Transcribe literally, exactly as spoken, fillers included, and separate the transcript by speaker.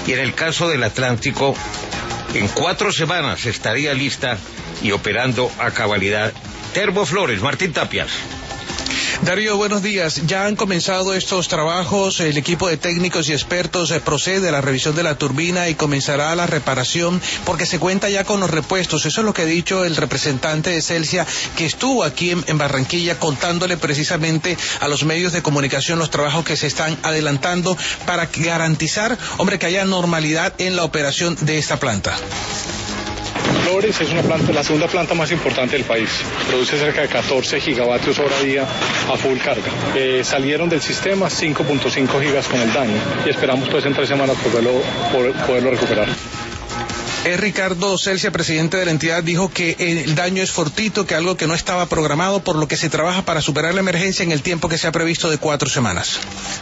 Speaker 1: Y en el caso del Atlántico, en cuatro semanas estaría lista y operando a cabalidad. Termoflores, Martín Tapias.
Speaker 2: Darío, buenos días. Ya han comenzado estos trabajos, el equipo de técnicos y expertos eh, procede a la revisión de la turbina y comenzará la reparación porque se cuenta ya con los repuestos. Eso es lo que ha dicho el representante de Celsia, que estuvo aquí en, en Barranquilla contándole precisamente a los medios de comunicación los trabajos que se están adelantando para garantizar, hombre, que haya normalidad en la operación de esta planta.
Speaker 3: Flores es una planta, la segunda planta más importante del país. Produce cerca de catorce gigavatios hora día a full carga. Eh, salieron del sistema cinco punto cinco gigas con el daño y esperamos pues en tres semanas poderlo, poder, poderlo recuperar.
Speaker 2: Eh, Ricardo Celsia, presidente de la entidad, dijo que el daño es fortuito, que algo que no estaba programado, por lo que se trabaja para superar la emergencia en el tiempo que se ha previsto de cuatro semanas.